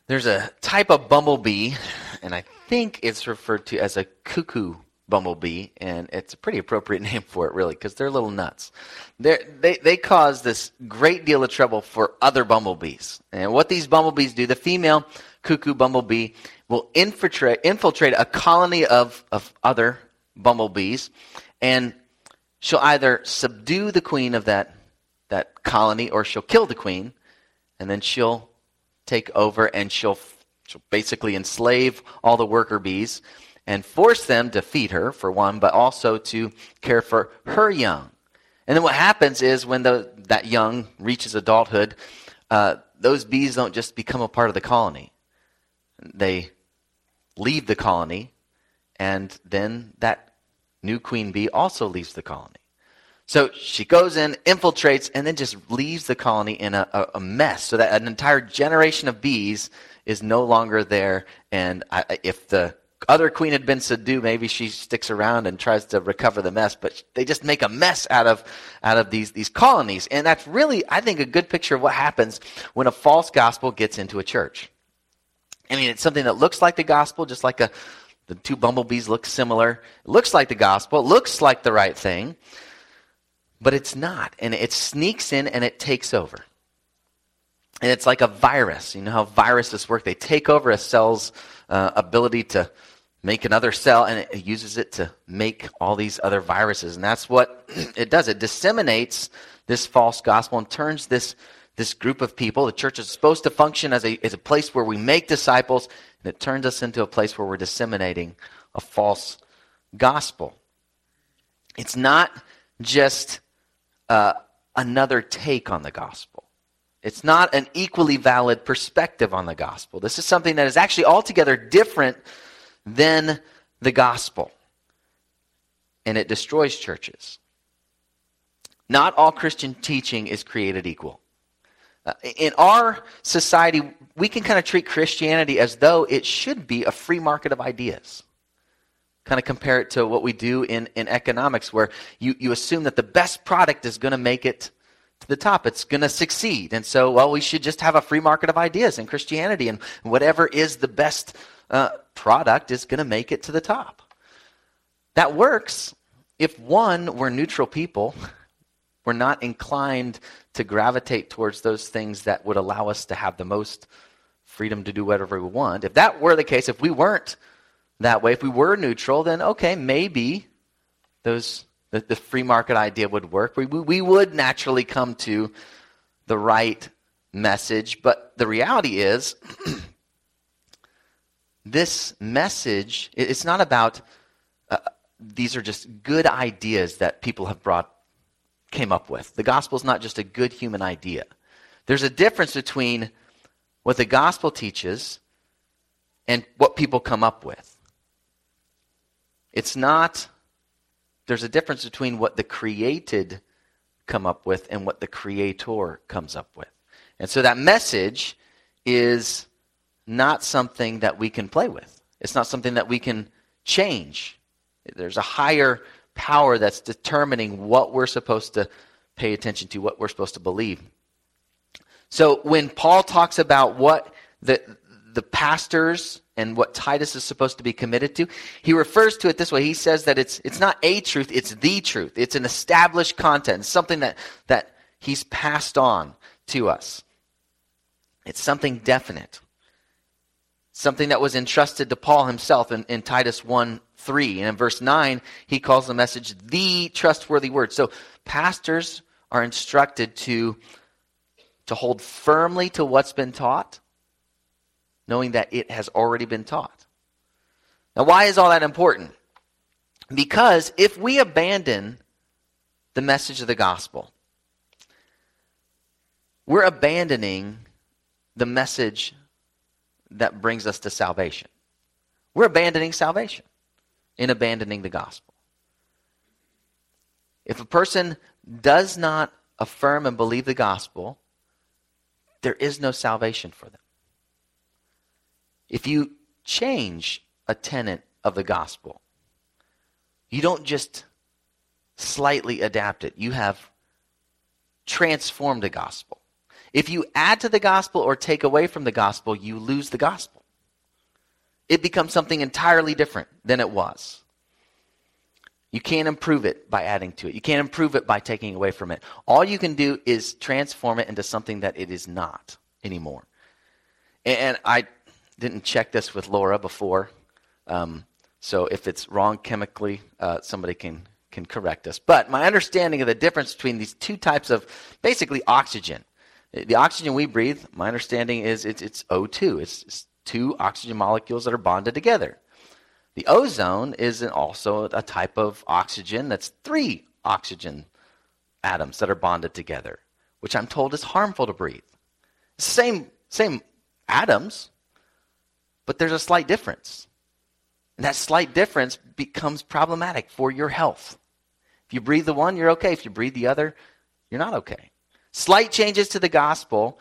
There's a type of bumblebee, and I think it's referred to as a cuckoo bumblebee, and it's a pretty appropriate name for it, really, because they're little nuts. They cause this great deal of trouble for other bumblebees. And what these bumblebees do, the female cuckoo bumblebee will infiltrate a colony of other bumblebees, and she'll either subdue the queen of that colony, or she'll kill the queen, and then she'll take over, and she'll basically enslave all the worker bees and force them to feed her, for one, but also to care for her young. And then what happens is when that young reaches adulthood, those bees don't just become a part of the colony. They leave the colony, and then that new queen bee also leaves the colony. So she goes in, infiltrates, and then just leaves the colony in a mess, so that an entire generation of bees is no longer there. And if the other queen had been subdued, maybe she sticks around and tries to recover the mess, but they just make a mess out of these colonies. And that's really, I think, a good picture of what happens when a false gospel gets into a church. I mean, it's something that looks like the gospel, just like the two bumblebees look similar. It looks like the gospel, it looks like the right thing, but it's not. And it sneaks in and it takes over. And it's like a virus. You know how viruses work? They take over a cell's ability to make another cell, and it uses it to make all these other viruses. And that's what it does. It disseminates this false gospel and turns this group of people. The church is supposed to function as a place where we make disciples, and it turns us into a place where we're disseminating a false gospel. It's not just another take on the gospel. It's not an equally valid perspective on the gospel. This is something that is actually altogether different than the gospel. And it destroys churches. Not all Christian teaching is created equal. In our society, we can kind of treat Christianity as though it should be a free market of ideas. Kind of compare it to what we do in economics, where you assume that the best product is going to make it to the top. It's going to succeed. And so, well, we should just have a free market of ideas in Christianity, and whatever is the best product is going to make it to the top. That works if, one, we're neutral people. We're not inclined to gravitate towards those things that would allow us to have the most freedom to do whatever we want. If that were the case, if we weren't that way, if we were neutral, then okay, maybe the free market idea would work. We would naturally come to the right message. But the reality is, this message, it's not about, these are just good ideas that people have came up with. The gospel is not just a good human idea. There's a difference between what the gospel teaches and what people come up with. There's a difference between what the created come up with and what the creator comes up with. And so that message is not something that we can play with. It's not something that we can change. There's a higher power that's determining what we're supposed to pay attention to, what we're supposed to believe. So when Paul talks about what the pastors and what Titus is supposed to be committed to, he refers to it this way. He says that it's not a truth, it's the truth. It's an established content, something that he's passed on to us. It's something definite. Something that was entrusted to Paul himself in Titus 1:3. And in verse 9, he calls the message the trustworthy word. So pastors are instructed to hold firmly to what's been taught, knowing that it has already been taught. Now, why is all that important? Because if we abandon the message of the gospel, we're abandoning the message that brings us to salvation. We're abandoning salvation in abandoning the gospel. If a person does not affirm and believe the gospel, there is no salvation for them. If you change a tenet of the gospel, you don't just slightly adapt it. You have transformed the gospel. If you add to the gospel or take away from the gospel, you lose the gospel. It becomes something entirely different than it was. You can't improve it by adding to it. You can't improve it by taking away from it. All you can do is transform it into something that it is not anymore. And I didn't check this with Laura before, so if it's wrong chemically, somebody can correct us. But my understanding of the difference between these two types of basically oxygen. The oxygen we breathe, my understanding is it's O2. It's two oxygen molecules that are bonded together. The ozone is also a type of oxygen that's three oxygen atoms that are bonded together, which I'm told is harmful to breathe. Same atoms, but there's a slight difference. And that slight difference becomes problematic for your health. If you breathe the one, you're okay. If you breathe the other, you're not okay. Slight changes to the gospel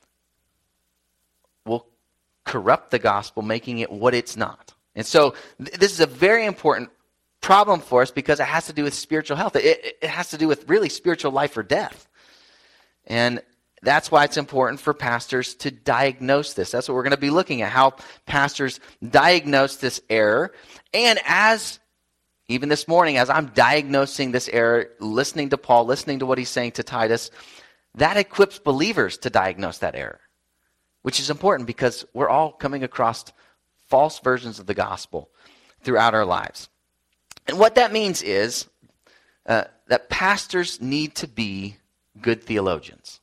will corrupt the gospel, making it what it's not. And so this is a very important problem for us because it has to do with spiritual health. It has to do with really spiritual life or death. And that's why it's important for pastors to diagnose this. That's what we're going to be looking at, how pastors diagnose this error. And even this morning, as I'm diagnosing this error, listening to Paul, listening to what he's saying to Titus, that equips believers to diagnose that error, which is important because we're all coming across false versions of the gospel throughout our lives. And what that means is that pastors need to be good theologians.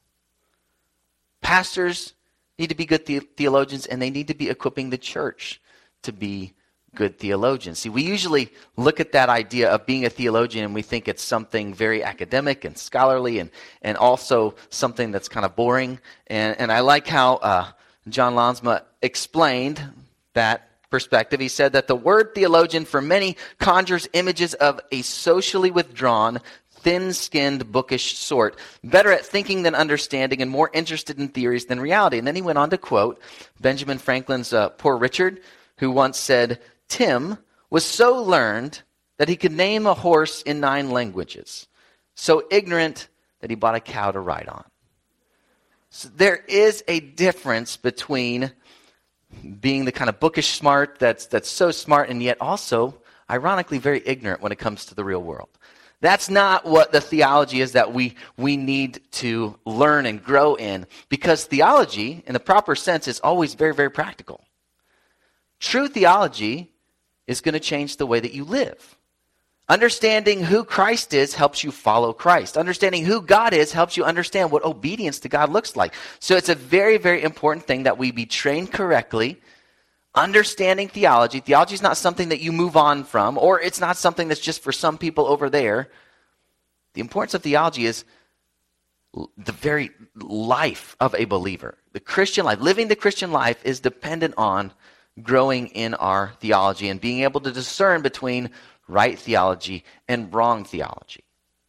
Pastors need to be good theologians, and they need to be equipping the church to be good theologians. See, we usually look at that idea of being a theologian and we think it's something very academic and scholarly and also something that's kind of boring. And I like how John Lansma explained that perspective. He said that the word theologian for many conjures images of a socially withdrawn, thin-skinned, bookish sort, better at thinking than understanding and more interested in theories than reality. And then he went on to quote Benjamin Franklin's Poor Richard, who once said, Tim was so learned that he could name a horse in 9 languages, so ignorant that he bought a cow to ride on. So there is a difference between being the kind of bookish smart that's so smart and yet also, ironically, very ignorant when it comes to the real world. That's not what the theology is that we need to learn and grow in, because theology, in the proper sense, is always very, very practical. True theology is going to change the way that you live. Understanding who Christ is helps you follow Christ. Understanding who God is helps you understand what obedience to God looks like. So it's a very, very important thing that we be trained correctly. Understanding theology. Theology is not something that you move on from, or it's not something that's just for some people over there. The importance of theology is the very life of a believer. The Christian life, living the Christian life, is dependent on growing in our theology and being able to discern between right theology and wrong theology.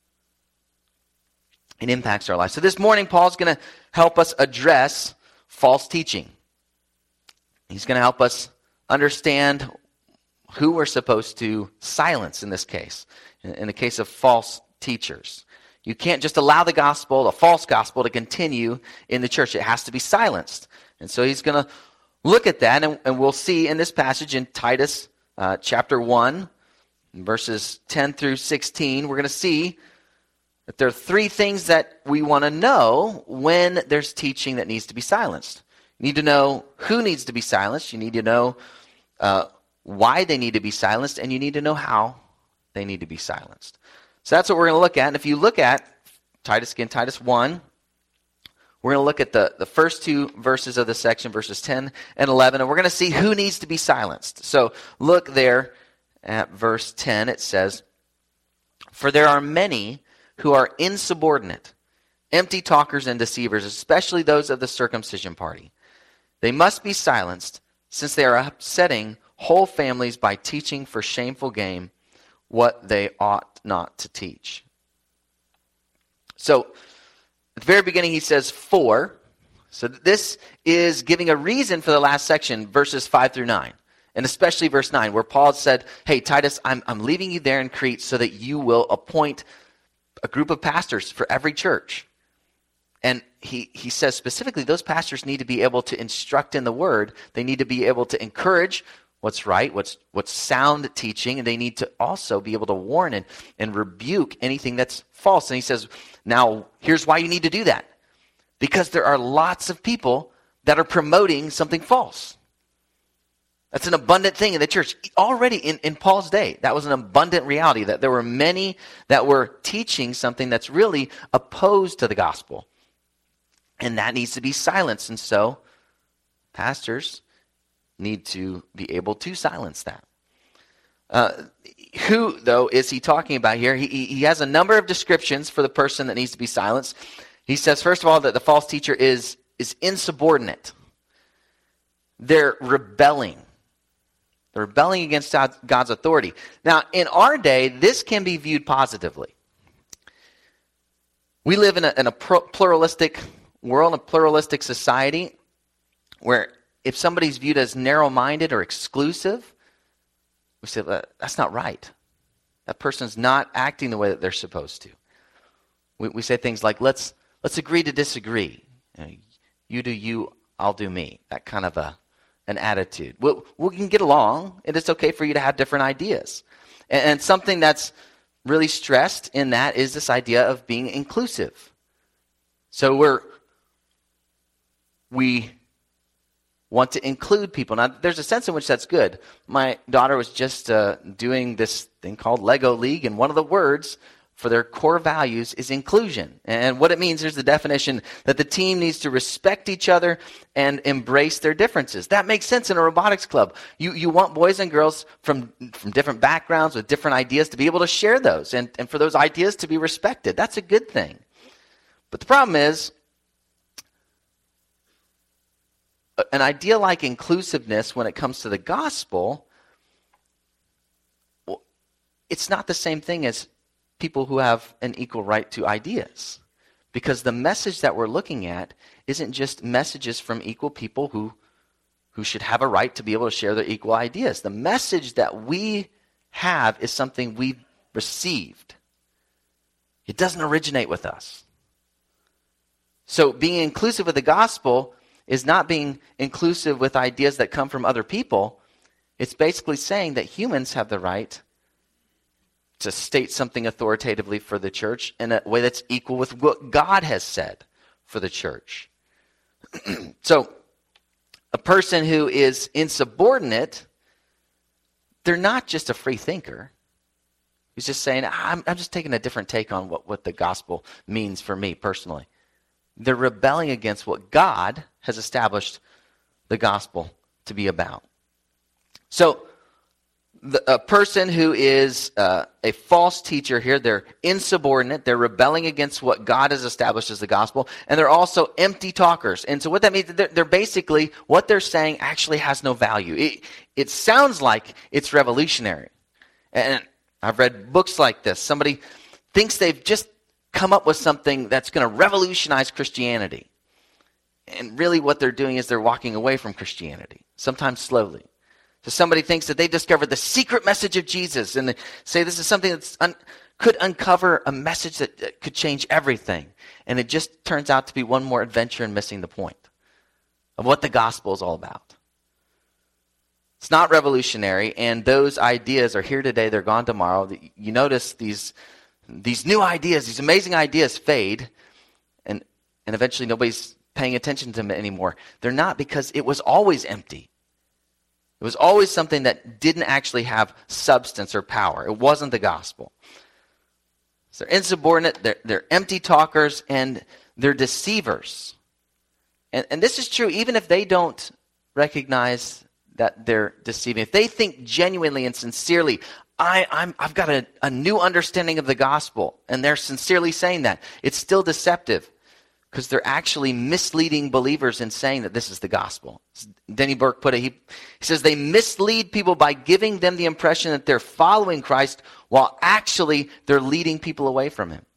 It impacts our lives. So this morning, Paul's going to help us address false teaching. He's going to help us understand who we're supposed to silence in this case, in the case of false teachers. You can't just allow the gospel, the false gospel, to continue in the church. It has to be silenced. And so he's going to look at that, and we'll see in this passage in Titus chapter 1, verses 10 through 16, we're going to see that there are 3 things that we want to know when there's teaching that needs to be silenced. You need to know who needs to be silenced. You need to know why they need to be silenced, and you need to know how they need to be silenced. So that's what we're going to look at. And if you look at Titus 1, we're going to look at the first 2 verses of the section, verses 10 and 11, and we're going to see who needs to be silenced. So look there at verse 10. It says, "For there are many who are insubordinate, empty talkers and deceivers, especially those of the circumcision party. They must be silenced, since they are upsetting whole families by teaching for shameful gain what they ought not to teach." So at the very beginning, he says, "for." So this is giving a reason for the last section, verses 5 through 9. And especially verse 9, where Paul said, hey, Titus, I'm leaving you there in Crete so that you will appoint a group of pastors for every church. And he says specifically those pastors need to be able to instruct in the word. They need to be able to encourage what's right, what's sound teaching, and they need to also be able to warn and rebuke anything that's false. And he says, now, here's why you need to do that. Because there are lots of people that are promoting something false. That's an abundant thing in the church. Already in Paul's day, that was an abundant reality, that there were many that were teaching something that's really opposed to the gospel. And that needs to be silenced. And so, pastors need to be able to silence that. Who, though, is he talking about here? He has a number of descriptions for the person that needs to be silenced. He says, first of all, that the false teacher is insubordinate. They're rebelling. They're rebelling against God's authority. Now, in our day, this can be viewed positively. We live in a pluralistic world, a pluralistic society, where if somebody's viewed as narrow-minded or exclusive, we say, that's not right. That person's not acting the way that they're supposed to. We say things like, let's agree to disagree. You do you, I'll do me. That kind of an attitude. We can get along, and it's okay for you to have different ideas. And something that's really stressed in that is this idea of being inclusive. So we want to include people. Now, there's a sense in which that's good. My daughter was just doing this thing called Lego League, and one of the words for their core values is inclusion. And what it means, here's the definition, that the team needs to respect each other and embrace their differences. That makes sense in a robotics club. You want boys and girls from different backgrounds with different ideas to be able to share those and for those ideas to be respected. That's a good thing. But the problem is, an idea like inclusiveness when it comes to the gospel, it's not the same thing as people who have an equal right to ideas. Because the message that we're looking at isn't just messages from equal people who should have a right to be able to share their equal ideas. The message that we have is something we've received. It doesn't originate with us. So being inclusive of the gospel is not being inclusive with ideas that come from other people. It's basically saying that humans have the right to state something authoritatively for the church in a way that's equal with what God has said for the church. So, a person who is insubordinate, they're not just a free thinker. He's just saying, I'm just taking a different take on what the gospel means for me personally. They're rebelling against what God has established the gospel to be about. So, a person who is a false teacher here, they're insubordinate, they're rebelling against what God has established as the gospel, and they're also empty talkers. And so what that means, they're basically, what they're saying actually has no value. It sounds like it's revolutionary. And I've read books like this. Somebody thinks they've just come up with something that's going to revolutionize Christianity. And really what they're doing is they're walking away from Christianity, sometimes slowly. So somebody thinks that they discovered the secret message of Jesus, and they say this is something that could uncover a message that could change everything. And it just turns out to be one more adventure in missing the point of what the gospel is all about. It's not revolutionary, and those ideas are here today, they're gone tomorrow. You notice these new ideas, these amazing ideas fade, and eventually nobody's paying attention to them anymore. They're not, because it was always empty. It was always something that didn't actually have substance or power. It wasn't the gospel. So they're insubordinate, they're empty talkers, and they're deceivers. And this is true even if they don't recognize that they're deceiving. If they think genuinely and sincerely, I've got a new understanding of the gospel, and they're sincerely saying that, it's still deceptive. Because they're actually misleading believers in saying that this is the gospel. Denny Burke put it, he says they mislead people by giving them the impression that they're following Christ while actually they're leading people away from him.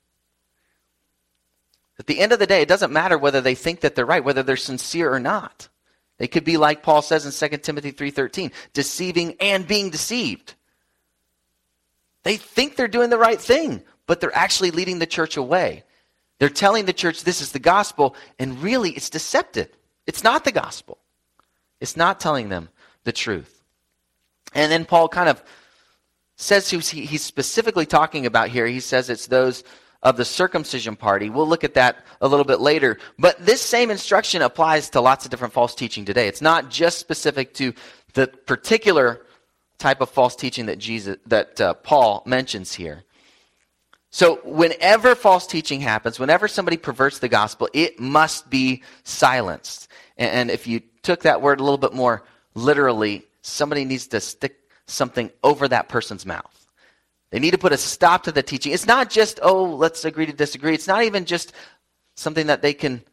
At the end of the day, it doesn't matter whether they think that they're right, whether they're sincere or not. They could be like Paul says in 2 Timothy 3:13, deceiving and being deceived. They think they're doing the right thing, but they're actually leading the church away. They're telling the church this is the gospel, and really it's deceptive. It's not the gospel. It's not telling them the truth. And then Paul kind of says who he's specifically talking about here. He says it's those of the circumcision party. We'll look at that a little bit later. But this same instruction applies to lots of different false teaching today. It's not just specific to the particular type of false teaching that Paul mentions here. So whenever false teaching happens, whenever somebody perverts the gospel, it must be silenced. And if you took that word a little bit more literally, somebody needs to stick something over that person's mouth. They need to put a stop to the teaching. It's not just, let's agree to disagree. It's not even just something that they can,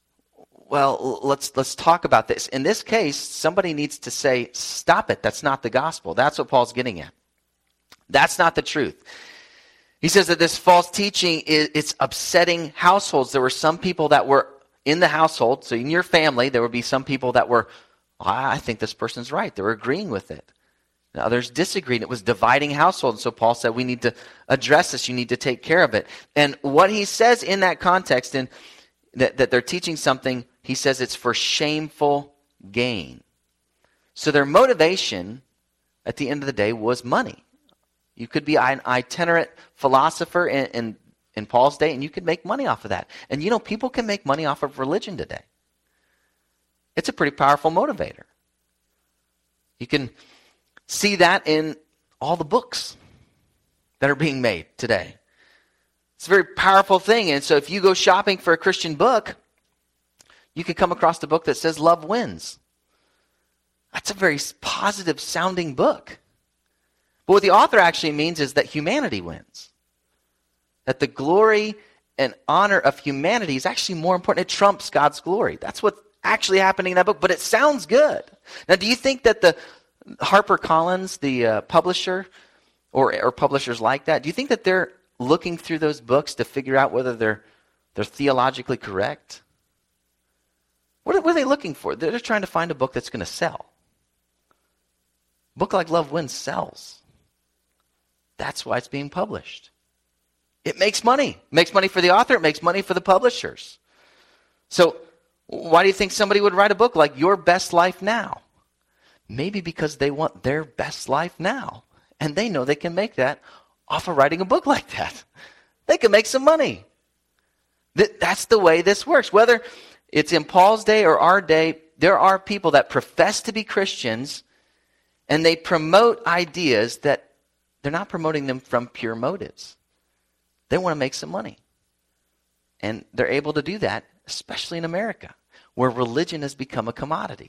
let's talk about this. In this case, somebody needs to say, stop it. That's not the gospel. That's what Paul's getting at. That's not the truth. He says that this false teaching, it's upsetting households. There were some people that were in the household. So in your family, there would be some people that were, I think this person's right. They were agreeing with it. And others disagreed. It was dividing households. So Paul said, we need to address this. You need to take care of it. And what he says in that context, in that they're teaching something, he says it's for shameful gain. So their motivation at the end of the day was money. You could be an itinerant philosopher in Paul's day, and you could make money off of that. And people can make money off of religion today. It's a pretty powerful motivator. You can see that in all the books that are being made today. It's a very powerful thing. And so if you go shopping for a Christian book, you could come across the book that says love wins. That's a very positive sounding book. But what the author actually means is that humanity wins. That the glory and honor of humanity is actually more important. It trumps God's glory. That's what's actually happening in that book, but it sounds good. Now, do you think that the HarperCollins, the publisher, or publishers like that, do you think that they're looking through those books to figure out whether they're theologically correct? What are they looking for? They're trying to find a book that's going to sell. A book like Love Wins sells. That's why it's being published. It makes money. It makes money for the author. It makes money for the publishers. So why do you think somebody would write a book like Your Best Life Now? Maybe because they want their best life now. And they know they can make that off of writing a book like that. They can make some money. That's the way this works. Whether it's in Paul's day or our day, there are people that profess to be Christians and they promote ideas that they're not promoting them from pure motives. They want to make some money. And they're able to do that, especially in America, where religion has become a commodity.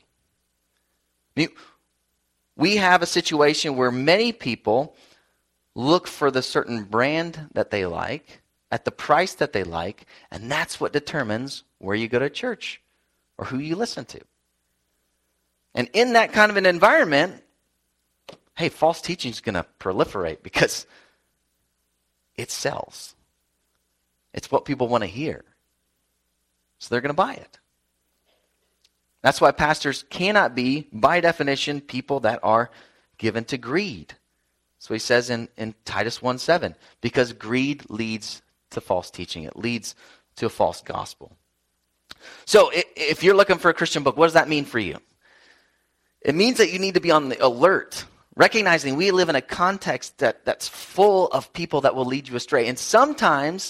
We have a situation where many people look for the certain brand that they like, at the price that they like, and that's what determines where you go to church or who you listen to. And in that kind of an environment, hey, false teaching is going to proliferate because it sells. It's what people want to hear. So they're going to buy it. That's why pastors cannot be, by definition, people that are given to greed. So he says in Titus 1:7, because greed leads to false teaching. It leads to a false gospel. So if you're looking for a Christian book, what does that mean for you? It means that you need to be on the alert, recognizing we live in a context that's full of people that will lead you astray. And sometimes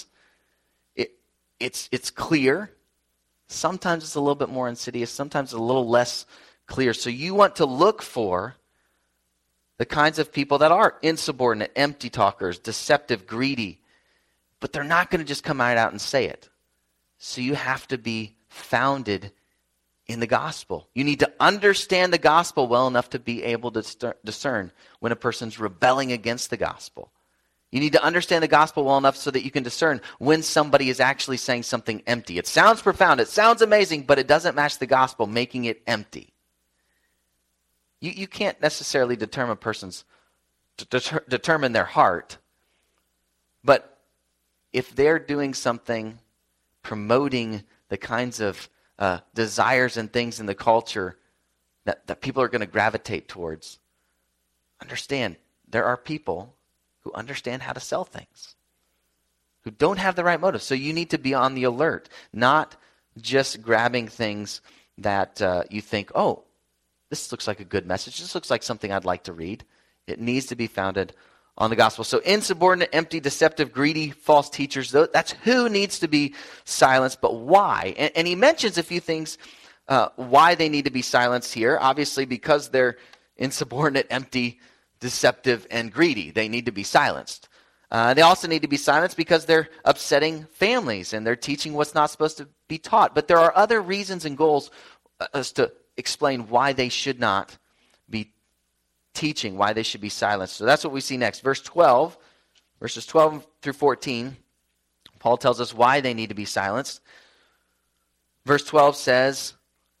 it's clear. Sometimes it's a little bit more insidious. Sometimes it's a little less clear. So you want to look for the kinds of people that are insubordinate, empty talkers, deceptive, greedy. But they're not going to just come out and say it. So you have to be founded in the gospel. You need to understand the gospel well enough to be able to discern when a person's rebelling against the gospel. You need to understand the gospel well enough so that you can discern when somebody is actually saying something empty. It sounds profound, it sounds amazing, but it doesn't match the gospel, making it empty. You can't necessarily determine determine their heart, but if they're doing something promoting the kinds of desires and things in the culture that people are going to gravitate towards, understand there are people who understand how to sell things, who don't have the right motive. So you need to be on the alert, not just grabbing things that you think, oh, this looks like a good message. This looks like something I'd like to read. It needs to be founded on the gospel. So insubordinate, empty, deceptive, greedy, false teachers, that's who needs to be silenced, but why? And he mentions a few things why they need to be silenced here. Obviously, because they're insubordinate, empty, deceptive, and greedy. They need to be silenced. They also need to be silenced because they're upsetting families and they're teaching what's not supposed to be taught. But there are other reasons and goals as to explain why they should not be teaching, why they should be silenced. So that's what we see next. Verses 12 through 14, Paul tells us why they need to be silenced. Verse 12 says,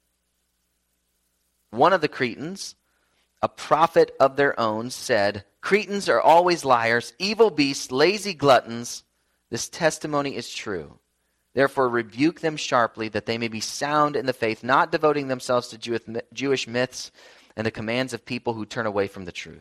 one of the Cretans, a prophet of their own, said, Cretans are always liars, evil beasts, lazy gluttons. This testimony is true. Therefore rebuke them sharply, that they may be sound in the faith, not devoting themselves to Jewish myths and the commands of people who turn away from the truth.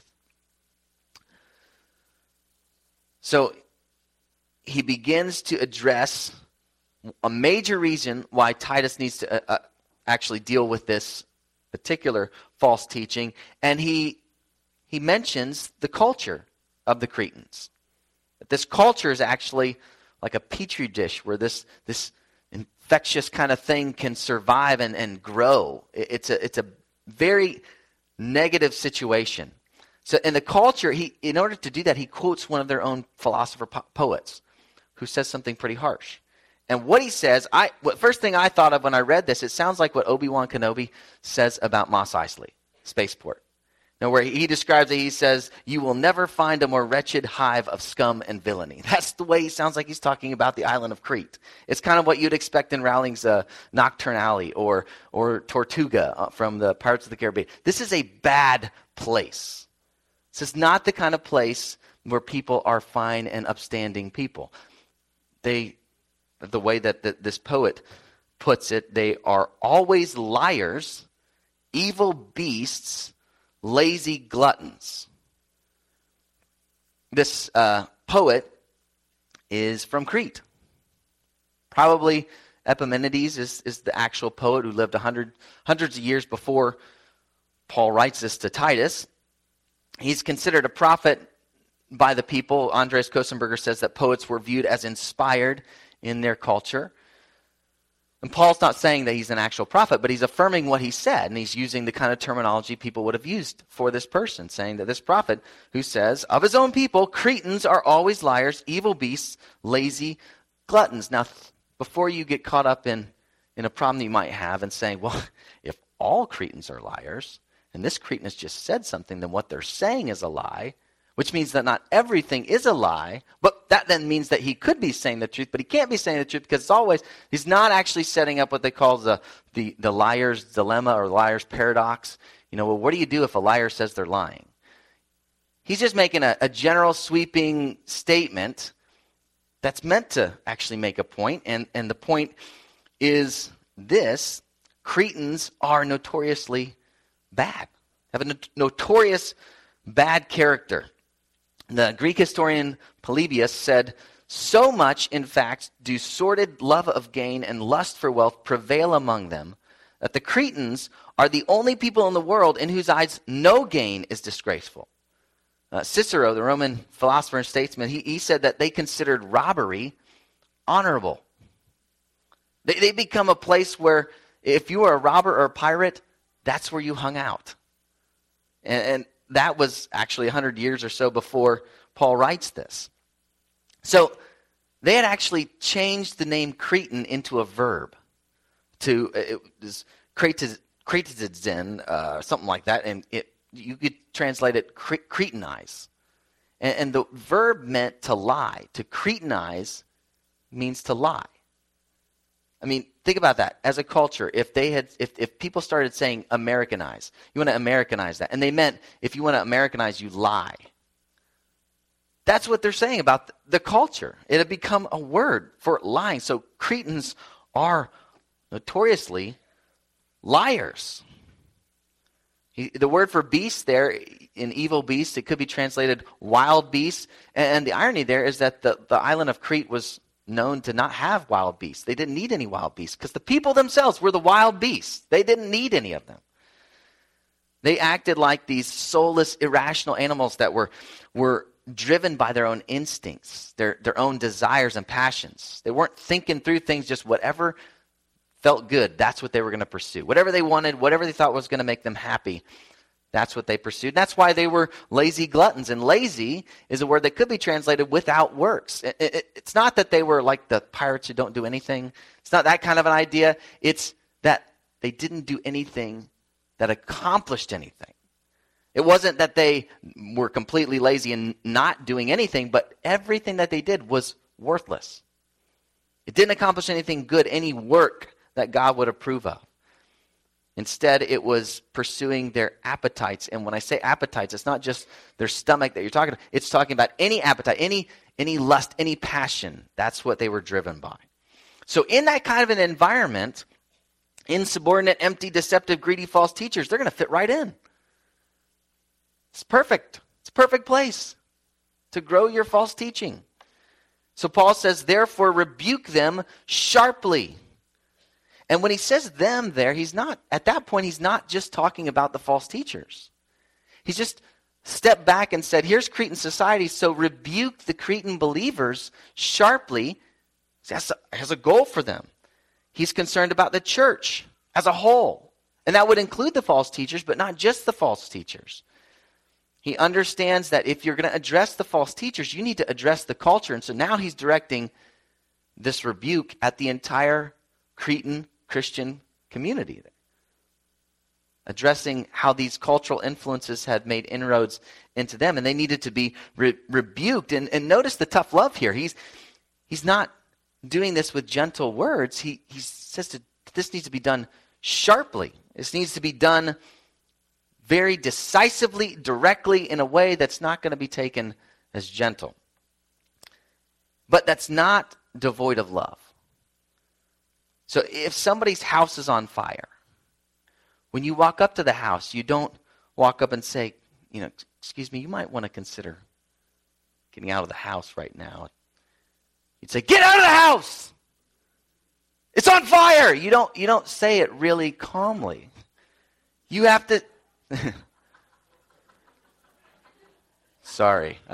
So he begins to address a major reason why Titus needs to actually deal with this particular false teaching, and he mentions the culture of the Cretans. That this culture is actually like a petri dish where this infectious kind of thing can survive and grow. It's a very negative situation. So in the culture, in order to do that, he quotes one of their own philosopher poets who says something pretty harsh. And what he says, first thing I thought of when I read this, it sounds like what Obi-Wan Kenobi says about Mos Eisley, spaceport. Now, where he describes it, he says, you will never find a more wretched hive of scum and villainy. That's the way he sounds like he's talking about the island of Crete. It's kind of what you'd expect in Rowling's Nocturne Alley or Tortuga from the Pirates of the Caribbean. This is a bad place. This is not the kind of place where people are fine and upstanding people. The way that this poet puts it, they are always liars, evil beasts, lazy gluttons. This poet is from Crete. Probably Epimenides is the actual poet who lived hundreds of years before Paul writes this to Titus. He's considered a prophet by the people. Andreas Kosenberger says that poets were viewed as inspired in their culture. And Paul's not saying that he's an actual prophet, but he's affirming what he said, and he's using the kind of terminology people would have used for this person, saying that this prophet who says, of his own people, Cretans are always liars, evil beasts, lazy gluttons. Now, before you get caught up in a problem that you might have and saying, well, if all Cretans are liars, and this Cretan has just said something, then what they're saying is a lie, which means that not everything is a lie, but that then means that he could be saying the truth, but he can't be saying the truth because he's not actually setting up what they call the liar's dilemma or liar's paradox. Well, what do you do if a liar says they're lying? He's just making a general sweeping statement that's meant to actually make a point, and the point is this: Cretans are notoriously bad, have a notorious bad character. The Greek historian Polybius said, so much, in fact, do sordid love of gain and lust for wealth prevail among them, that the Cretans are the only people in the world in whose eyes no gain is disgraceful. Cicero, the Roman philosopher and statesman, he said that they considered robbery honorable. They become a place where if you were a robber or a pirate, that's where you hung out. And that was actually 100 years or so before Paul writes this. So they had actually changed the name Cretan into a verb. It was kretizin, something like that, and you could translate it Cretanize. And the verb meant to lie. To Cretanize means to lie. I mean, think about that. As a culture, if people started saying Americanize, you want to Americanize that, and they meant if you want to Americanize, you lie. That's what they're saying about the culture. It had become a word for lying. So Cretans are notoriously liars. The word for beast there, in evil beast, it could be translated wild beast. And the irony there is that the island of Crete was known to not have wild beasts. They didn't need any wild beasts because the people themselves were the wild beasts. They didn't need any of them. They acted like these soulless, irrational animals that were driven by their own instincts, their own desires and passions. They weren't thinking through things, just whatever felt good, that's what they were going to pursue. Whatever they wanted, whatever they thought was going to make them happy, that's what they pursued. That's why they were lazy gluttons. And lazy is a word that could be translated without works. It's not that they were like the pirates who don't do anything. It's not that kind of an idea. It's that they didn't do anything that accomplished anything. It wasn't that they were completely lazy and not doing anything, but everything that they did was worthless. It didn't accomplish anything good, any work that God would approve of. Instead, it was pursuing their appetites. And when I say appetites, it's not just their stomach that you're talking about. It's talking about any appetite, any lust, any passion. That's what they were driven by. So in that kind of an environment, insubordinate, empty, deceptive, greedy, false teachers, they're going to fit right in. It's perfect. It's a perfect place to grow your false teaching. So Paul says, therefore, rebuke them sharply. And when he says them there, at that point, he's not just talking about the false teachers. He's just stepped back and said, here's Cretan society, so rebuke the Cretan believers sharply. Has a goal for them. He's concerned about the church as a whole. And that would include the false teachers, but not just the false teachers. He understands that if you're going to address the false teachers, you need to address the culture. And so now he's directing this rebuke at the entire Cretan Christian community there, addressing how these cultural influences had made inroads into them, and they needed to be rebuked. And notice the tough love here. He's not doing this with gentle words. He says this needs to be done sharply. This needs to be done very decisively, directly, in a way that's not going to be taken as gentle. But that's not devoid of love. So if somebody's house is on fire, when you walk up to the house, you don't walk up and say, excuse me, you might want to consider getting out of the house right now. You'd say, get out of the house! It's on fire! You don't say it really calmly. You have to... Sorry.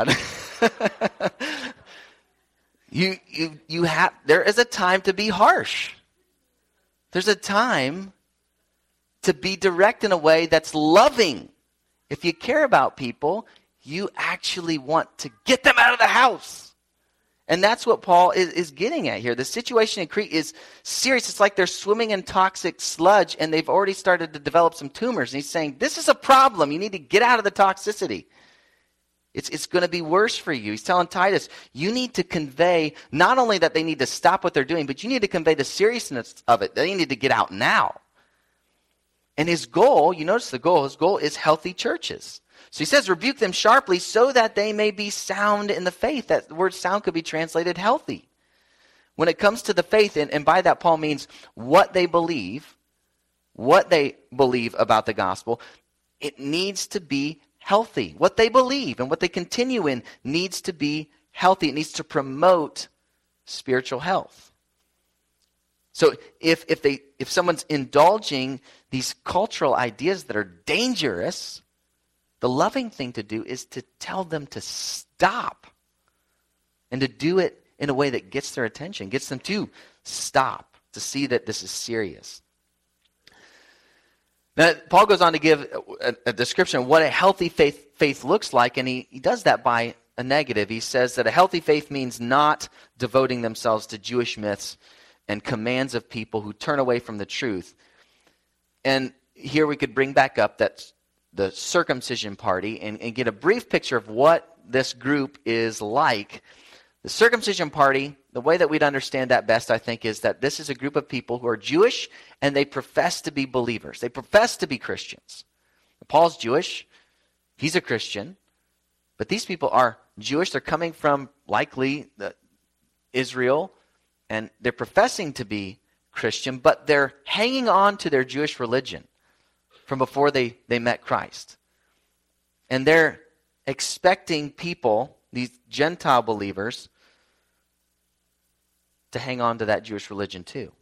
You have... There is a time to be harsh. There's a time to be direct in a way that's loving. If you care about people, you actually want to get them out of the house. And that's what Paul is getting at here. The situation in Crete is serious. It's like they're swimming in toxic sludge and they've already started to develop some tumors. And he's saying, this is a problem. You need to get out of the toxicity. It's going to be worse for you. He's telling Titus, you need to convey not only that they need to stop what they're doing, but you need to convey the seriousness of it. They need to get out now. And his goal, you notice his goal is healthy churches. So he says, rebuke them sharply so that they may be sound in the faith. That word sound could be translated healthy. When it comes to the faith, and by that Paul means what they believe about the gospel, it needs to be healthy. What they believe and what they continue in needs to be healthy. It needs to promote spiritual health. So if someone's indulging these cultural ideas that are dangerous, the loving thing to do is to tell them to stop and to do it in a way that gets their attention, gets them to stop, to see that this is serious. Now, Paul goes on to give a description of what a healthy faith looks like, and he does that by a negative. He says that a healthy faith means not devoting themselves to Jewish myths and commands of people who turn away from the truth. And here we could bring back up that the circumcision party and get a brief picture of what this group is like. The circumcision party, the way that we'd understand that best, I think, is that this is a group of people who are Jewish and they profess to be believers. They profess to be Christians. Paul's Jewish. He's a Christian. But these people are Jewish. They're coming from, likely, Israel. And they're professing to be Christian, but they're hanging on to their Jewish religion from before they met Christ. And they're expecting people, these Gentile believers, to hang on to that Jewish religion too.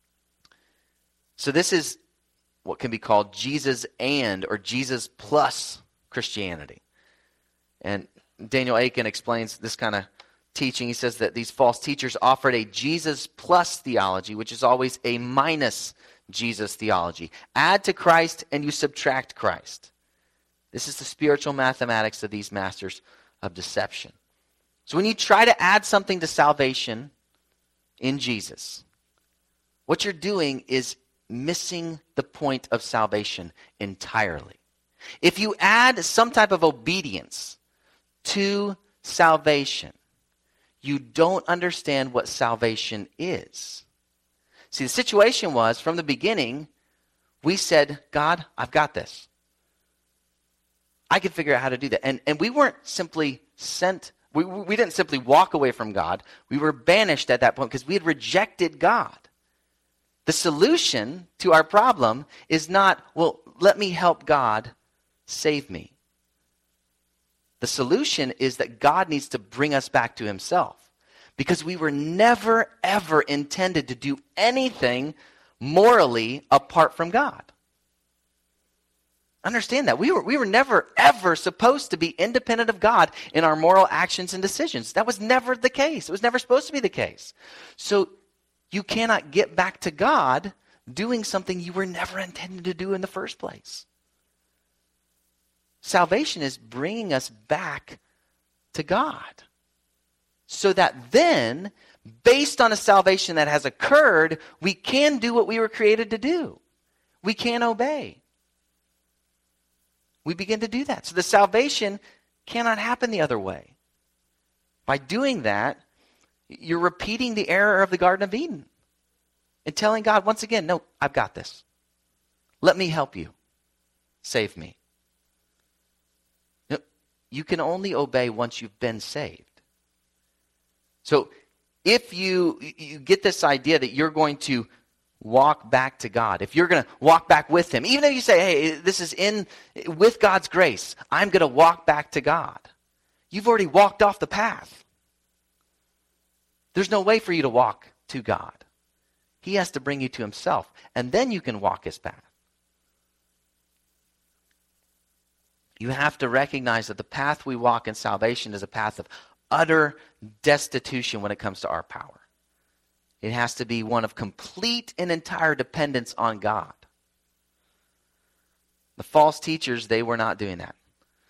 So this is what can be called Jesus and or Jesus plus Christianity. And Daniel Aiken explains this kind of teaching. He says that these false teachers offered a Jesus plus theology, which is always a minus Jesus theology. Add to Christ and you subtract Christ. This is the spiritual mathematics of these masters of deception. So when you try to add something to salvation in Jesus, what you're doing is missing the point of salvation entirely. If you add some type of obedience to salvation, you don't understand what salvation is. See, the situation was, from the beginning, we said, God, I've got this. I can figure out how to do that. And we weren't simply sent, we didn't simply walk away from God. We were banished at that point because we had rejected God. The solution to our problem is not, well, let me help God save me. The solution is that God needs to bring us back to himself, because we were never, ever intended to do anything morally apart from God. Understand that. We were never, ever supposed to be independent of God in our moral actions and decisions. That was never the case. It was never supposed to be the case. So you cannot get back to God doing something you were never intended to do in the first place. Salvation is bringing us back to God, so that then, based on a salvation that has occurred, we can do what we were created to do. We can obey. We begin to do that. So the salvation cannot happen the other way. By doing that, you're repeating the error of the Garden of Eden and telling God once again, no, I've got this. Let me help you. Save me. You can only obey once you've been saved. So if you get this idea that you're going to walk back to God, if you're going to walk back with him, even if you say, hey, this is with God's grace, I'm going to walk back to God, you've already walked off the path. There's no way for you to walk to God. He has to bring you to himself, and then you can walk his path. You have to recognize that the path we walk in salvation is a path of utter destitution when it comes to our power. It has to be one of complete and entire dependence on God. The false teachers, they were not doing that.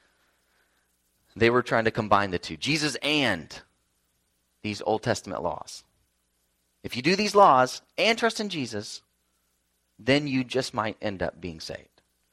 They were trying to combine the two. Jesus and these Old Testament laws. If you do these laws and trust in Jesus, then you just might end up being saved.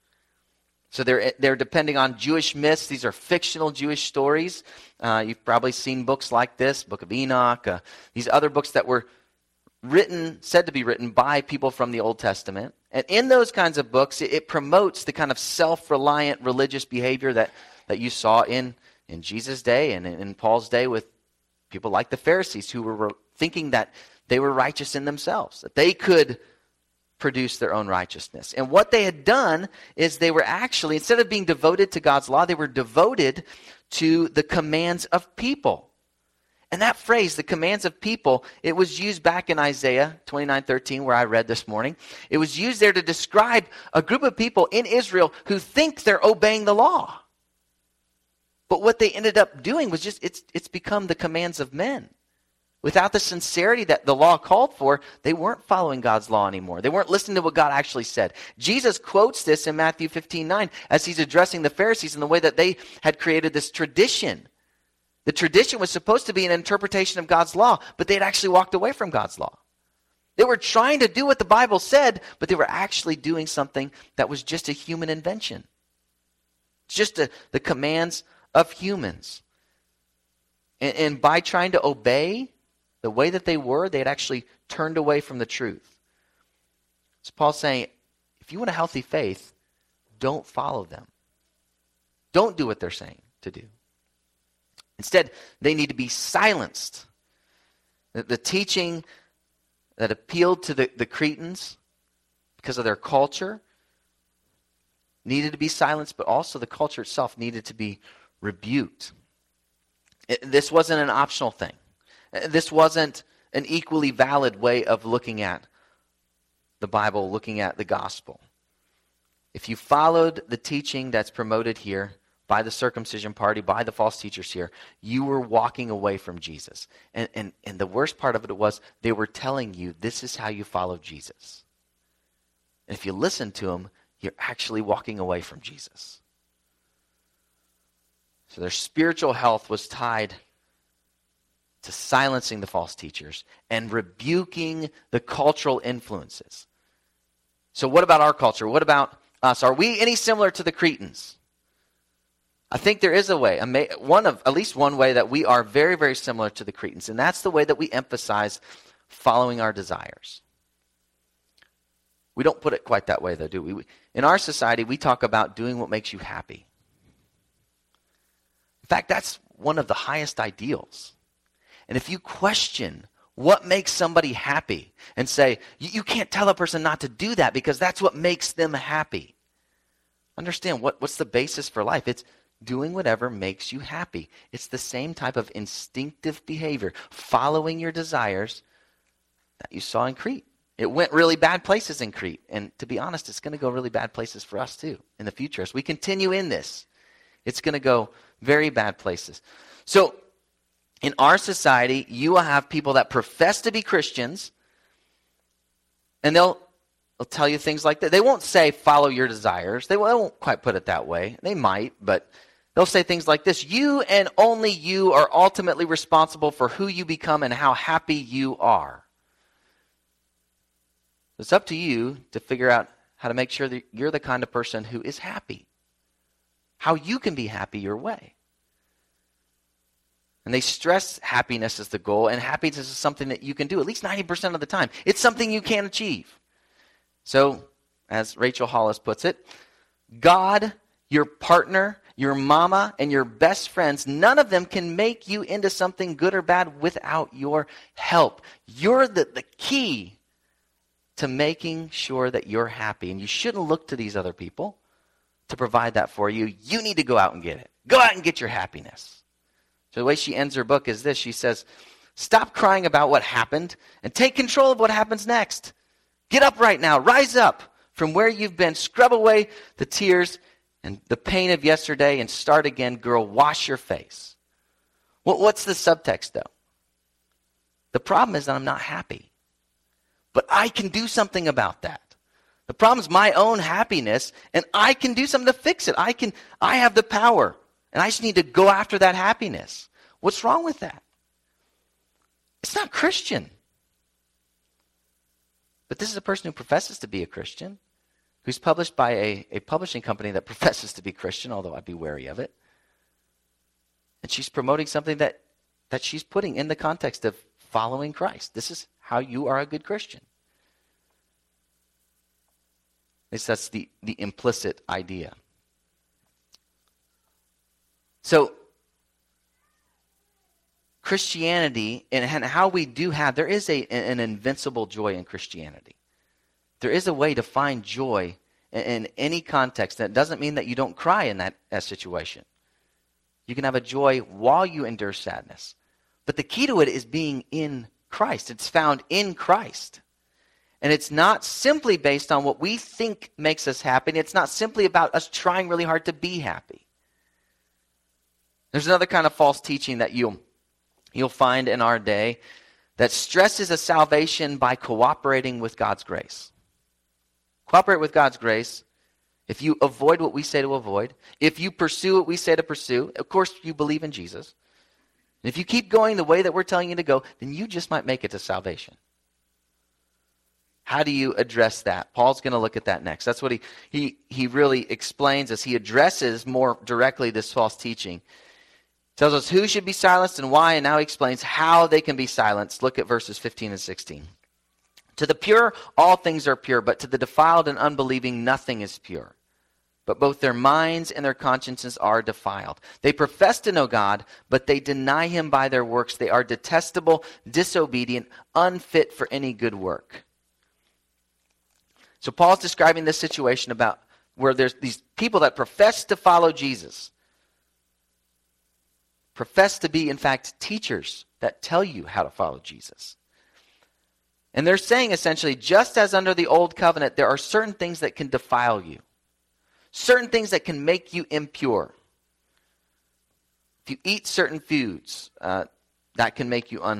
So they're depending on Jewish myths. These are fictional Jewish stories. You've probably seen books like this, Book of Enoch, these other books that were said to be written by people from the Old Testament. And in those kinds of books, it promotes the kind of self-reliant religious behavior that you saw in Jesus' day and in Paul's day with people like the Pharisees, who were thinking that they were righteous in themselves, that they could produce their own righteousness. And what they had done is they were actually, instead of being devoted to God's law, they were devoted to the commands of people. And that phrase, the commands of people, it was used back in Isaiah 29:13, where I read this morning. It was used there to describe a group of people in Israel who think they're obeying the law. But what they ended up doing was it's become the commands of men. Without the sincerity that the law called for, they weren't following God's law anymore. They weren't listening to what God actually said. Jesus quotes this in Matthew 15:9 as he's addressing the Pharisees in the way that they had created this tradition. The tradition was supposed to be an interpretation of God's law, but they had actually walked away from God's law. They were trying to do what the Bible said, but they were actually doing something that was just a human invention. It's just the commands of humans. And by trying to obey the way that they had actually turned away from the truth. So Paul's saying, if you want a healthy faith, don't follow them. Don't do what they're saying to do. Instead, they need to be silenced. The teaching that appealed to the Cretans because of their culture, needed to be silenced, but also the culture itself needed to be rebuked. This wasn't an optional thing. This wasn't an equally valid way of looking at the Bible, looking at the gospel. If you followed the teaching that's promoted here by the circumcision party, by the false teachers here, you were walking away from Jesus. And the worst part of it was they were telling you this is how you follow Jesus. And if you listen to them, you're actually walking away from Jesus. So their spiritual health was tied to silencing the false teachers and rebuking the cultural influences. So what about our culture? What about us? Are we any similar to the Cretans? I think there is a way, at least one way that we are very, very similar to the Cretans, and that's the way that we emphasize following our desires. We don't put it quite that way, though, do we? In our society, we talk about doing what makes you happy. In fact, that's one of the highest ideals. And if you question what makes somebody happy and say, you can't tell a person not to do that because that's what makes them happy. Understand what's the basis for life? It's doing whatever makes you happy. It's the same type of instinctive behavior, following your desires that you saw in Crete. It went really bad places in Crete. And to be honest, it's going to go really bad places for us too in the future. As we continue in this, it's going to go very bad places. So in our society, you will have people that profess to be Christians, and they'll tell you things like that. They won't say, follow your desires. They won't quite put it that way. They might, but they'll say things like this: you and only you are ultimately responsible for who you become and how happy you are. It's up to you to figure out how to make sure that you're the kind of person who is happy, how you can be happy your way. And they stress happiness as the goal, and happiness is something that you can do at least 90% of the time. It's something you can achieve. So, as Rachel Hollis puts it, God, your partner, your mama, and your best friends, none of them can make you into something good or bad without your help. You're the key to making sure that you're happy. And you shouldn't look to these other people to provide that for you. You need to go out and get it. Go out and get your happiness. So the way she ends her book is this. She says, stop crying about what happened and take control of what happens next. Get up right now. Rise up from where you've been. Scrub away the tears and the pain of yesterday and start again. Girl, wash your face. What's the subtext, though? The problem is that I'm not happy. But I can do something about that. The problem is my own happiness, and I can do something to fix it. I have the power, and I just need to go after that happiness. What's wrong with that? It's not Christian. But this is a person who professes to be a Christian, who's published by a publishing company that professes to be Christian, although I'd be wary of it. And she's promoting something that she's putting in the context of following Christ. This is how you are a good Christian. At least that's the implicit idea. So, Christianity and how we do have, there is an invincible joy in Christianity. There is a way to find joy in any context. That doesn't mean that you don't cry in that situation. You can have a joy while you endure sadness. But the key to it is being in Christ. It's found in Christ. And it's not simply based on what we think makes us happy. It's not simply about us trying really hard to be happy. There's another kind of false teaching that you'll find in our day that stresses a salvation by cooperating with God's grace. Cooperate with God's grace. If you avoid what we say to avoid, if you pursue what we say to pursue, of course you believe in Jesus. And if you keep going the way that we're telling you to go, then you just might make it to salvation. How do you address that? Paul's going to look at that next. That's what he really explains as he addresses more directly this false teaching. Tells us who should be silenced and why, and now he explains how they can be silenced. Look at verses 15 and 16. To the pure, all things are pure, but to the defiled and unbelieving, nothing is pure. But both their minds and their consciences are defiled. They profess to know God, but they deny him by their works. They are detestable, disobedient, unfit for any good work. So Paul's describing this situation about where there's these people that profess to follow Jesus, profess to be, in fact, teachers that tell you how to follow Jesus. And they're saying essentially, just as under the old covenant, there are certain things that can defile you, certain things that can make you impure. If you eat certain foods, that can make you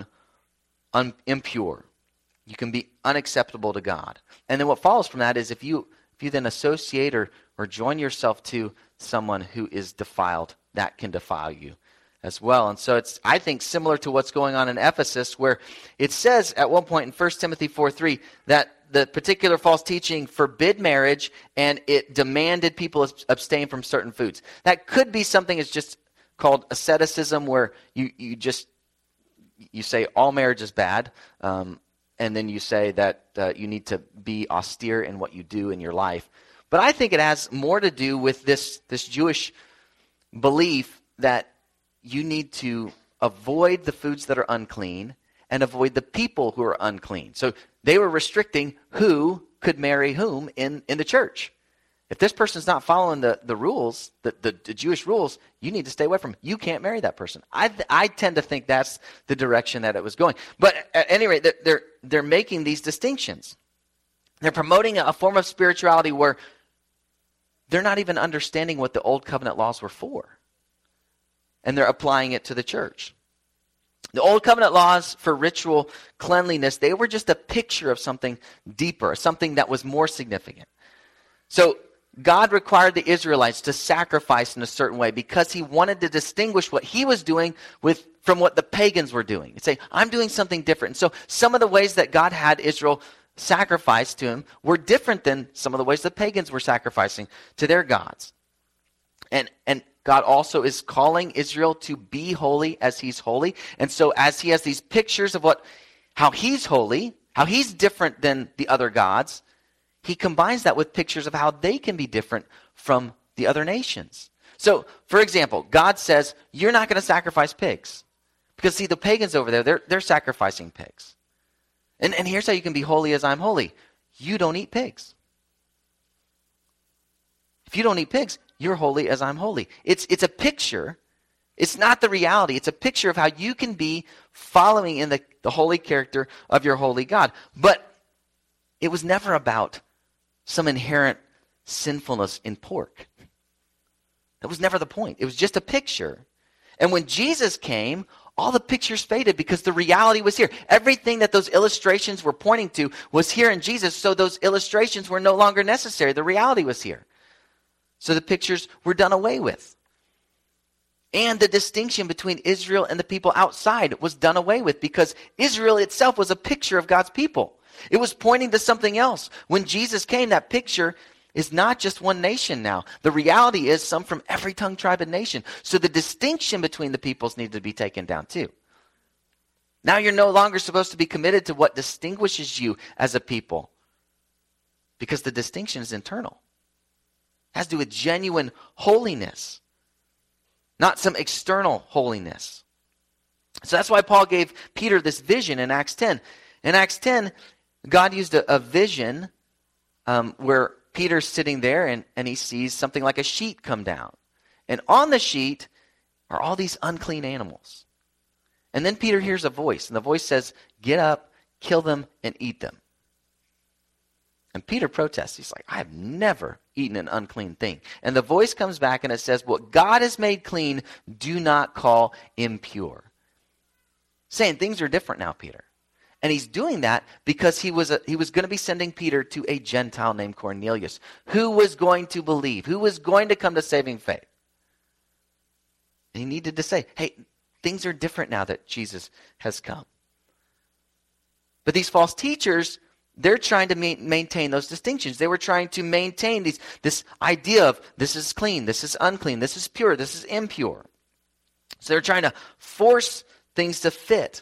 impure. You can be unacceptable to God. And then what follows from that is if you then associate or join yourself to someone who is defiled, that can defile you as well. And so it's, I think, similar to what's going on in Ephesus, where it says at one point in 1 Timothy 4:3 that the particular false teaching forbid marriage and it demanded people abstain from certain foods. That could be something that's just called asceticism, where you say all marriage is bad, and then you say that you need to be austere in what you do in your life. But I think it has more to do with this Jewish belief that you need to avoid the foods that are unclean and avoid the people who are unclean. So they were restricting who could marry whom in the church. If this person's not following the rules, the Jewish rules, you need to stay away from him. You can't marry that person. I tend to think that's the direction that it was going. But at any rate, they're making these distinctions. They're promoting a form of spirituality where they're not even understanding what the old covenant laws were for. And they're applying it to the church. The old covenant laws for ritual cleanliness, they were just a picture of something deeper, something that was more significant. So God required the Israelites to sacrifice in a certain way because he wanted to distinguish what he was doing from what the pagans were doing. He'd say, I'm doing something different. And so some of the ways that God had Israel sacrifice to him were different than some of the ways the pagans were sacrificing to their gods. And God also is calling Israel to be holy as he's holy. And so as he has these pictures of how he's holy, how he's different than the other gods, he combines that with pictures of how they can be different from the other nations. So, for example, God says, you're not going to sacrifice pigs. Because, see, the pagans over there, they're sacrificing pigs. And here's how you can be holy as I'm holy. You don't eat pigs. If you don't eat pigs, you're holy as I'm holy. It's a picture. It's not the reality. It's a picture of how you can be following in the holy character of your holy God. But it was never about some inherent sinfulness in pork. That was never the point. It was just a picture. And when Jesus came, all the pictures faded because the reality was here. Everything that those illustrations were pointing to was here in Jesus, so those illustrations were no longer necessary. The reality was here. So the pictures were done away with. And the distinction between Israel and the people outside was done away with because Israel itself was a picture of God's people. It was pointing to something else. When Jesus came, that picture is not just one nation now. The reality is some from every tongue, tribe, and nation. So the distinction between the peoples needed to be taken down too. Now you're no longer supposed to be committed to what distinguishes you as a people because the distinction is internal. It has to do with genuine holiness, not some external holiness. So that's why Paul gave Peter this vision in Acts 10. In Acts 10, God used a vision where Peter's sitting there and he sees something like a sheet come down. And on the sheet are all these unclean animals. And then Peter hears a voice, and the voice says, get up, kill them, and eat them. And Peter protests. He's like, I have never eaten an unclean thing. And the voice comes back and it says, what God has made clean, do not call impure. Saying things are different now, Peter. And he's doing that because he was going to be sending Peter to a Gentile named Cornelius, who was going to believe, who was going to come to saving faith. And he needed to say, hey, things are different now that Jesus has come. But these false teachers, they're trying to maintain those distinctions. They were trying to maintain this idea of this is clean, this is unclean, this is pure, this is impure. So they're trying to force things to fit.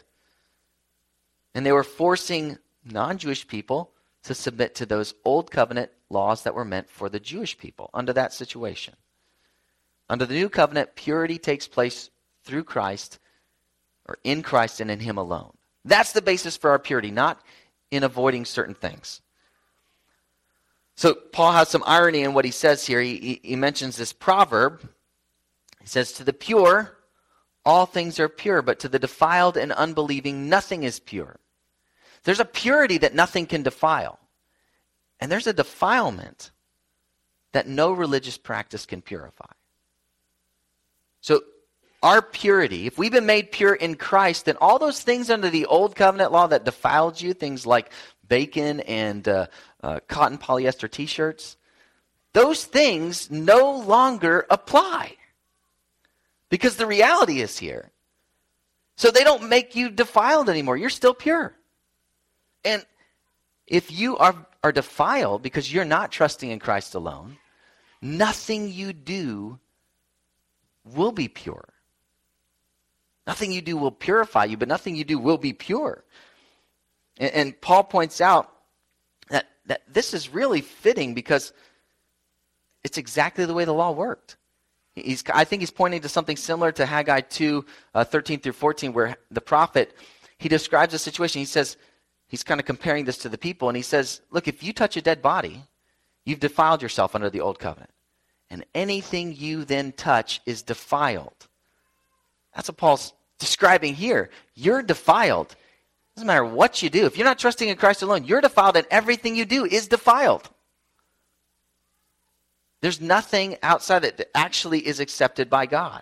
And they were forcing non-Jewish people to submit to those old covenant laws that were meant for the Jewish people under that situation. Under the new covenant, purity takes place through Christ, or in Christ and in him alone. That's the basis for our purity, not in avoiding certain things. So Paul has some irony in what he says here. He mentions this proverb. He says, to the pure, all things are pure, but to the defiled and unbelieving, nothing is pure. There's a purity that nothing can defile. And there's a defilement that no religious practice can purify. So our purity, if we've been made pure in Christ, then all those things under the old covenant law that defiled you, things like bacon and cotton polyester t-shirts, those things no longer apply. Because the reality is here. So they don't make you defiled anymore. You're still pure. And if you are defiled because you're not trusting in Christ alone, nothing you do will be pure. Nothing you do will purify you, but nothing you do will be pure. And Paul points out that this is really fitting because it's exactly the way the law worked. I think he's pointing to something similar to Haggai 2, 13 through 14, where the prophet, he describes a situation. He says, he's kind of comparing this to the people, and he says, look, if you touch a dead body, you've defiled yourself under the old covenant. And anything you then touch is defiled. That's what Paul's describing here. You're defiled. Doesn't matter what you do. If you're not trusting in Christ alone, you're defiled, and everything you do is defiled. There's nothing outside that actually is accepted by God.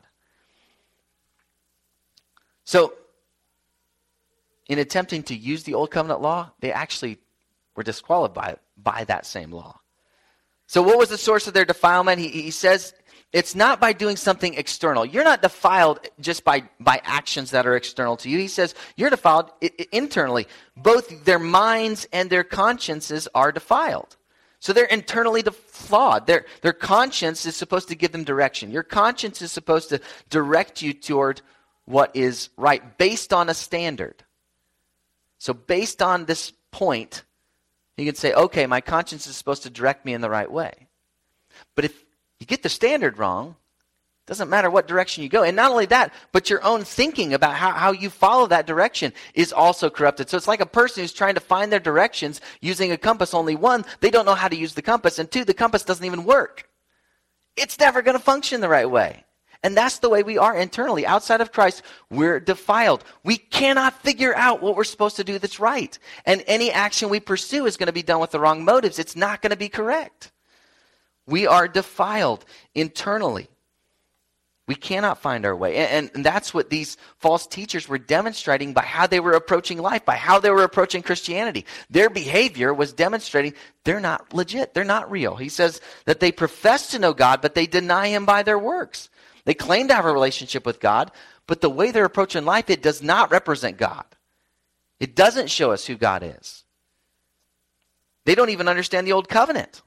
So, in attempting to use the Old Covenant law, they actually were disqualified by that same law. So what was the source of their defilement? He says it's not by doing something external. You're not defiled just by actions that are external to you. He says you're defiled internally. Both their minds and their consciences are defiled. So they're internally flawed. Their conscience is supposed to give them direction. Your conscience is supposed to direct you toward what is right based on a standard. So based on this point, you can say, okay, my conscience is supposed to direct me in the right way. But if you get the standard wrong, it doesn't matter what direction you go. And not only that, but your own thinking about how you follow that direction is also corrupted. So it's like a person who's trying to find their directions using a compass. Only one, they don't know how to use the compass. And two, the compass doesn't even work. It's never going to function the right way. And that's the way we are internally. Outside of Christ, we're defiled. We cannot figure out what we're supposed to do that's right. And any action we pursue is going to be done with the wrong motives. It's not going to be correct. We are defiled internally. We cannot find our way. And that's what these false teachers were demonstrating by how they were approaching life, by how they were approaching Christianity. Their behavior was demonstrating they're not legit. They're not real. He says that they profess to know God, but they deny him by their works. They claim to have a relationship with God, but the way they're approaching life, it does not represent God. It doesn't show us who God is. They don't even understand the Old Covenant.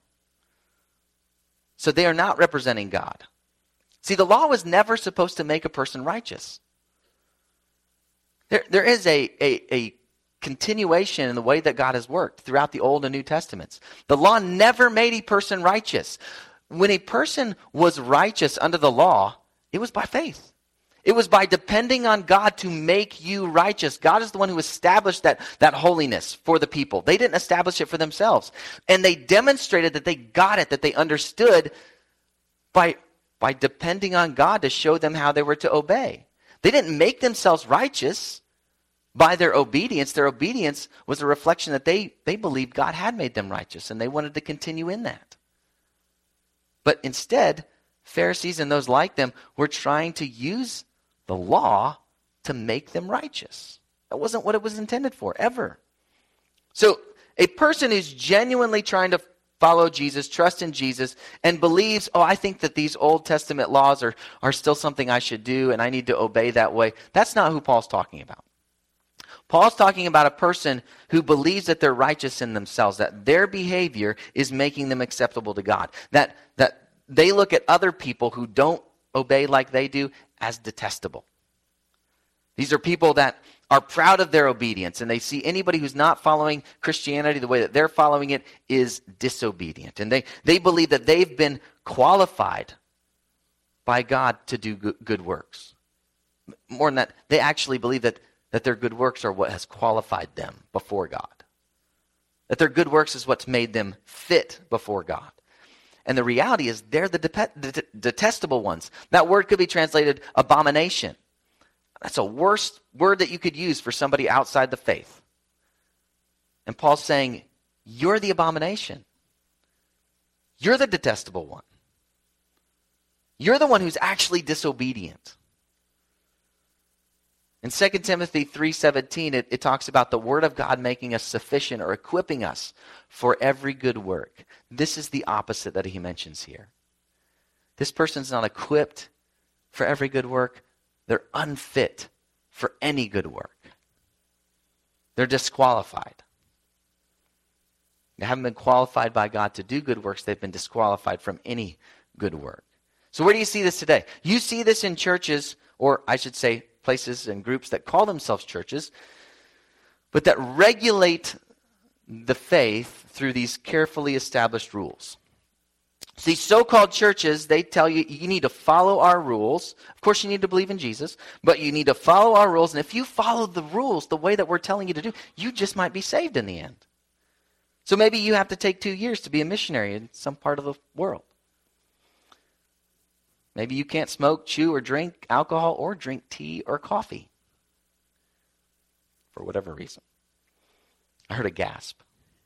So they are not representing God. See, the law was never supposed to make a person righteous. There is a continuation in the way that God has worked throughout the Old and New Testaments. The law never made a person righteous. When a person was righteous under the law, it was by faith. It was by depending on God to make you righteous. God is the one who established that holiness for the people. They didn't establish it for themselves. And they demonstrated that they got it, that they understood by depending on God to show them how they were to obey. They didn't make themselves righteous by their obedience. Their obedience was a reflection that they believed God had made them righteous, and they wanted to continue in that. But instead, Pharisees and those like them were trying to use the law to make them righteous. That wasn't what it was intended for, ever. So a person who's genuinely trying to follow Jesus, trust in Jesus, and believes, I think that these Old Testament laws are still something I should do and I need to obey that way. That's not who Paul's talking about. Paul's talking about a person who believes that they're righteous in themselves, that their behavior is making them acceptable to God, that they look at other people who don't obey like they do as detestable. These are people that are proud of their obedience, and they see anybody who's not following Christianity the way that they're following it is disobedient. And they believe that they've been qualified by God to do good works. More than that, they actually believe that their good works are what has qualified them before God. That their good works is what's made them fit before God. And the reality is they're the detestable ones. That word could be translated abomination. That's a worse word that you could use for somebody outside the faith. And Paul's saying, you're the abomination. You're the detestable one. You're the one who's actually disobedient. In 2 Timothy 3:17, it talks about the word of God making us sufficient or equipping us for every good work. This is the opposite that he mentions here. This person's not equipped for every good work. They're unfit for any good work. They're disqualified. They haven't been qualified by God to do good works. They've been disqualified from any good work. So where do you see this today? You see this in churches, or I should say places and groups that call themselves churches, but that regulate the faith through these carefully established rules. See, so-called churches, they tell you, you need to follow our rules. Of course, you need to believe in Jesus, but you need to follow our rules. And if you follow the rules the way that we're telling you to do, you just might be saved in the end. So maybe you have to take 2 years to be a missionary in some part of the world. Maybe you can't smoke, chew, or drink alcohol, or drink tea or coffee. For whatever reason. I heard a gasp.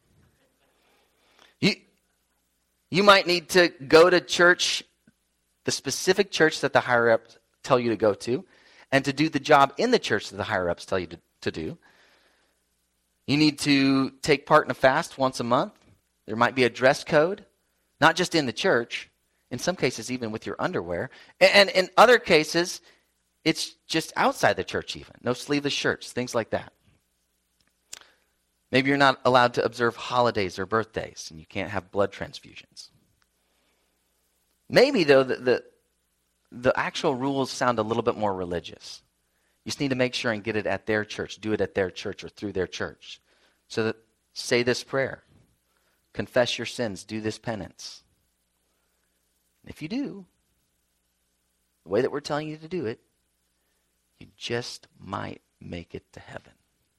You might need to go to church, the specific church that the higher-ups tell you to go to, and to do the job in the church that the higher-ups tell you to do. You need to take part in a fast once a month. There might be a dress code, not just in the church, in some cases even with your underwear. And in other cases, it's just outside the church even. No sleeveless shirts, things like that. Maybe you're not allowed to observe holidays or birthdays, and you can't have blood transfusions. Maybe, though, the actual rules sound a little bit more religious. You just need to make sure and get it at their church, do it at their church or through their church. So that, say this prayer, confess your sins, do this penance. And if you do, the way that we're telling you to do it, you just might make it to heaven.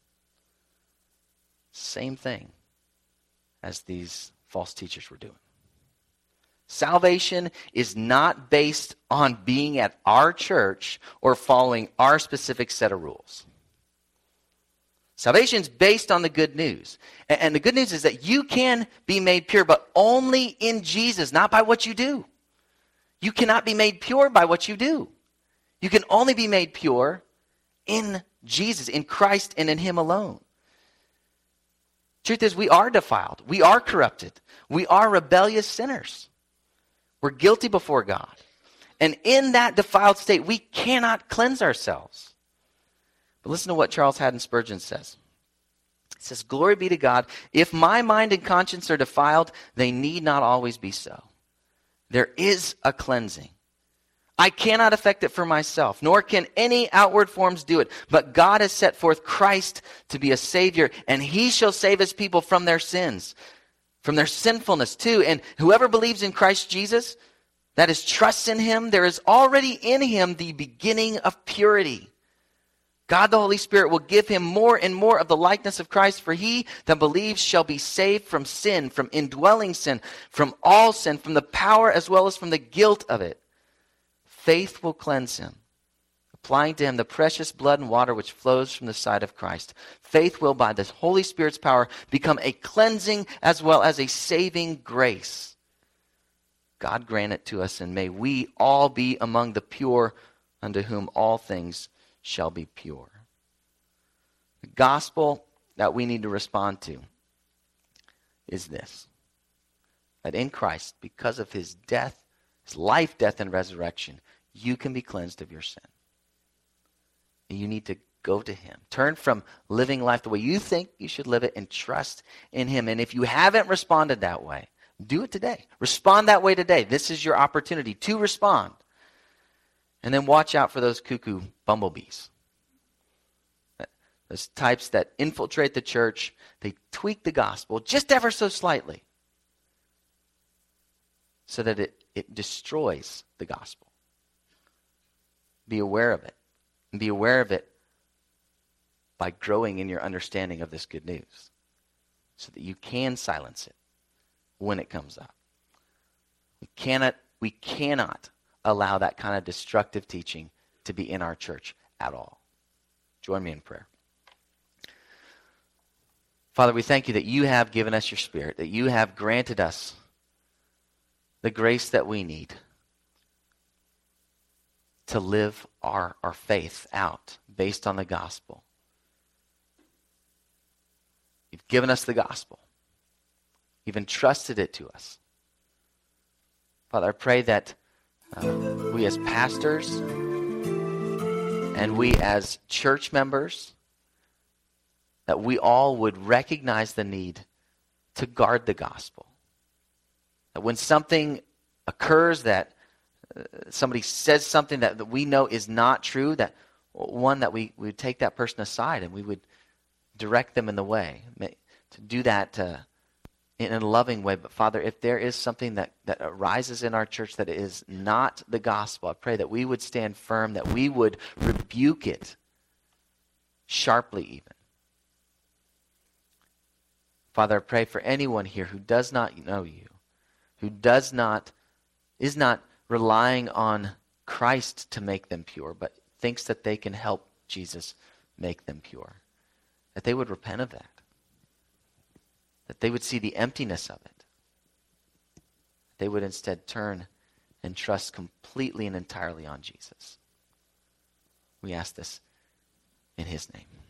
Same thing as these false teachers were doing. Salvation is not based on being at our church or following our specific set of rules. Salvation is based on the good news. And the good news is that you can be made pure, but only in Jesus, not by what you do. You cannot be made pure by what you do. You can only be made pure in Jesus, in Christ, and in Him alone. Truth is, we are defiled. We are corrupted. We are rebellious sinners. We're guilty before God. And in that defiled state, we cannot cleanse ourselves. But listen to what Charles Haddon Spurgeon says. He says, "Glory be to God. If my mind and conscience are defiled, they need not always be so. There is a cleansing. I cannot effect it for myself, nor can any outward forms do it. But God has set forth Christ to be a Savior, and He shall save His people from their sins, from their sinfulness too. And whoever believes in Christ Jesus, that is, trusts in Him, there is already in him the beginning of purity. God the Holy Spirit will give him more and more of the likeness of Christ, for he that believes shall be saved from sin, from indwelling sin, from all sin, from the power as well as from the guilt of it. Faith will cleanse him, applying to him the precious blood and water which flows from the side of Christ. Faith will, by the Holy Spirit's power, become a cleansing as well as a saving grace. God grant it to us, and may we all be among the pure, unto whom all things shall be pure." The gospel that we need to respond to is this: that in Christ, because of His death, His life, death, and resurrection, you can be cleansed of your sin. And you need to go to Him. Turn from living life the way you think you should live it and trust in Him. And if you haven't responded that way, do it today. Respond that way today. This is your opportunity to respond. And then watch out for those cuckoo bumblebees. Those types that infiltrate the church. They tweak the gospel just ever so slightly so that it destroys the gospel. Be aware of it. And be aware of it by growing in your understanding of this good news. so that you can silence it when it comes up. We cannot allow that kind of destructive teaching to be in our church at all. Join me in prayer. Father, we thank you that you have given us your Spirit, that you have granted us the grace that we need to live our faith out based on the gospel. You've given us the gospel. You've entrusted it to us. Father, I pray that we as pastors and we as church members, that we all would recognize the need to guard the gospel. That when something occurs, that somebody says something that we know is not true, that we would take that person aside and we would direct them in the way. To do that in a loving way. But Father, if there is something that arises in our church that is not the gospel, I pray that we would stand firm, that we would rebuke it sharply even. Father, I pray for anyone here who does not know you, who is not relying on Christ to make them pure, but thinks that they can help Jesus make them pure, that they would repent of that. That they would see the emptiness of it. They would instead turn and trust completely and entirely on Jesus. We ask this in his name.